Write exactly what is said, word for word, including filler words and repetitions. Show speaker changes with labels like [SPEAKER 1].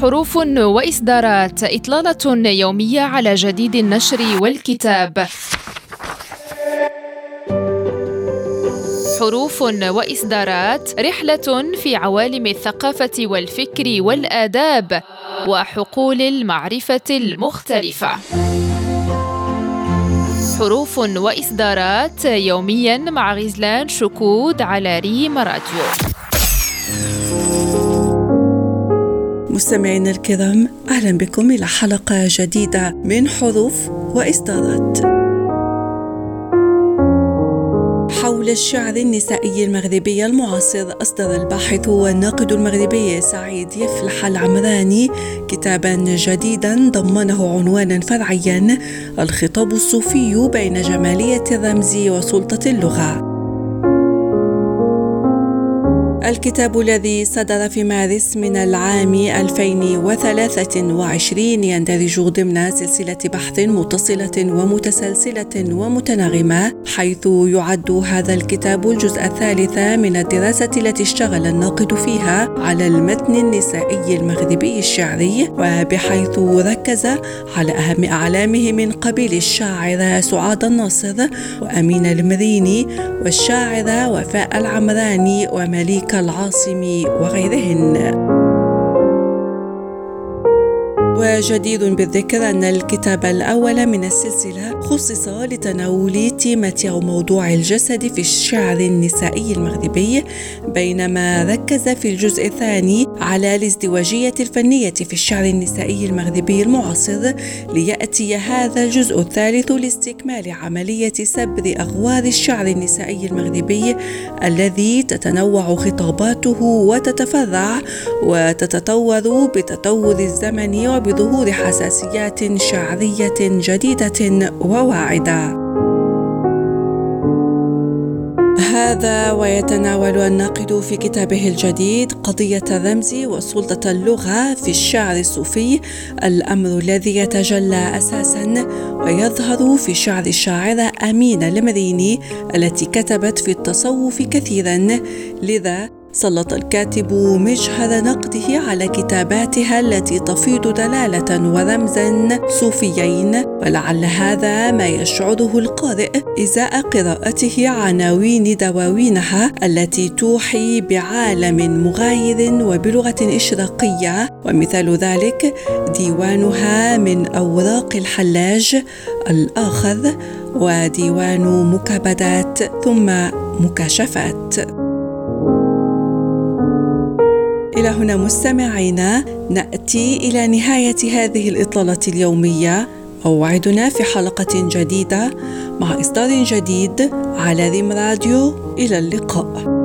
[SPEAKER 1] حروف وإصدارات، إطلالة يومية على جديد النشر والكتاب. حروف وإصدارات، رحلة في عوالم الثقافة والفكر والآداب وحقول المعرفة المختلفة. حروف وإصدارات يومياً مع غزلان شكود على ريم راديو.
[SPEAKER 2] مستمعينا الكرام، أهلا بكم إلى حلقة جديدة من حروف وإصدارات حول الشعر النسائي المغربي المعاصر. أصدر الباحث والناقد المغربي سعيد يفلح العمراني كتابا جديدا ضمنه عنوانا فرعيا: الخطاب الصوفي بين جمالية الرمز وسلطة اللغة. الكتاب الذي صدر في مارس من العام ألفين وثلاثة وعشرين يندرج ضمن سلسلة بحث متصلة ومتسلسلة ومتناغمة، حيث يعد هذا الكتاب الجزء الثالث من الدراسة التي اشتغل الناقد فيها على المتن النسائي المغربي الشعري، وبحيث ركز على أهم أعلامه من قبيل الشاعرة سعاد الناصر وأمين المريني والشاعرة وفاء العمراني ومليك العاصمي وغيرهن. وجدير بالذكر أن الكتاب الأول من السلسلة خصص لتناول تيمة أو موضوع الجسد في الشعر النسائي المغربي، بينما ركز في الجزء الثاني على الازدواجية الفنية في الشعر النسائي المغربي المعاصر، ليأتي هذا الجزء الثالث لاستكمال عملية سبر أغوار الشعر النسائي المغربي الذي تتنوع خطاباته وتتفرع وتتطور بتطور الزمن وبظهور حساسيات شعرية جديدة وواعدة. هذا ويتناول الناقد في كتابه الجديد قضية الرمز وسلطة اللغة في الشعر الصوفي، الأمر الذي يتجلى أساساً ويظهر في شعر الشاعرة أمينة المريني التي كتبت في التصوف كثيراً، لذا سلط الكاتب مجهر نقده على كتاباتها التي تفيض دلالة ورمزا صوفيين، ولعل هذا ما يشعره القارئ إزاء قراءته عناوين دواوينها التي توحي بعالم مغاير وبلغة إشراقية، ومثال ذلك ديوانها من أوراق الحلاج الآخر، وديوان مكابدات، ثم مكاشفات. إلى هنا مستمعينا نأتي إلى نهاية هذه الإطلالة اليومية. موعدنا في حلقة جديدة مع إصدار جديد على ريم راديو. إلى اللقاء.